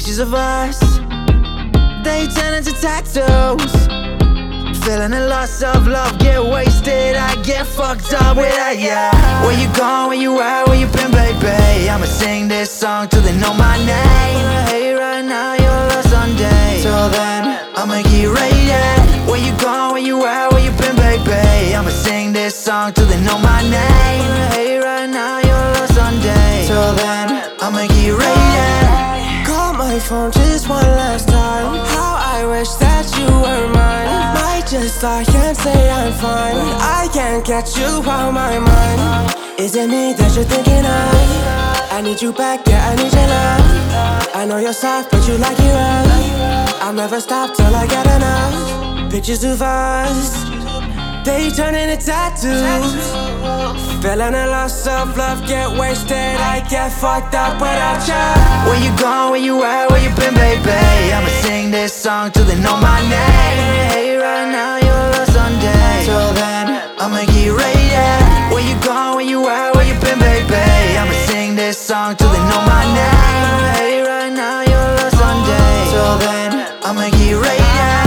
Pictures of us, they turn into tattoos. Feeling the loss of love, get wasted, I get fucked up without ya. Where you gone, where you at, where you been, baby? I'ma sing this song till they know my name. Hey, right now you're lost on day. Till then, I'ma get rated. Where you gone, where you at, where you been, baby? I'ma sing this song till they know my name. Hey, right now you're lost on day. Till then, I'ma get rated. Call my phone just one last time. How I wish that you were mine. Might just lie and say I'm fine. I can't get you out my mind. Is it me that you're thinking of? I need you back, yeah, I need your love. I know you're soft, but you like it rough. I'll never stop till I get enough. Pictures of us, they turn into tattoos. Feeling a loss of love, get wasted, I get fucked up without you. Where you gone, where you at, where you been, baby? I'ma sing this song till they know my name. Hey, right now you're lost on day. Till then, I'ma get rated. Where you gone, where you at, where you been, baby? I'ma sing this song till they know my name. Hey, right now you're lost on day. Till then, I'ma get rated.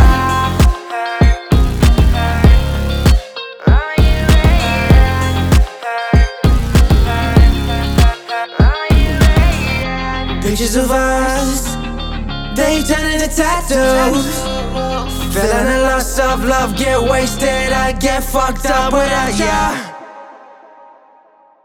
Pictures of us, they turn into tattoos. Feeling the loss of love, get wasted, I get fucked up without ya.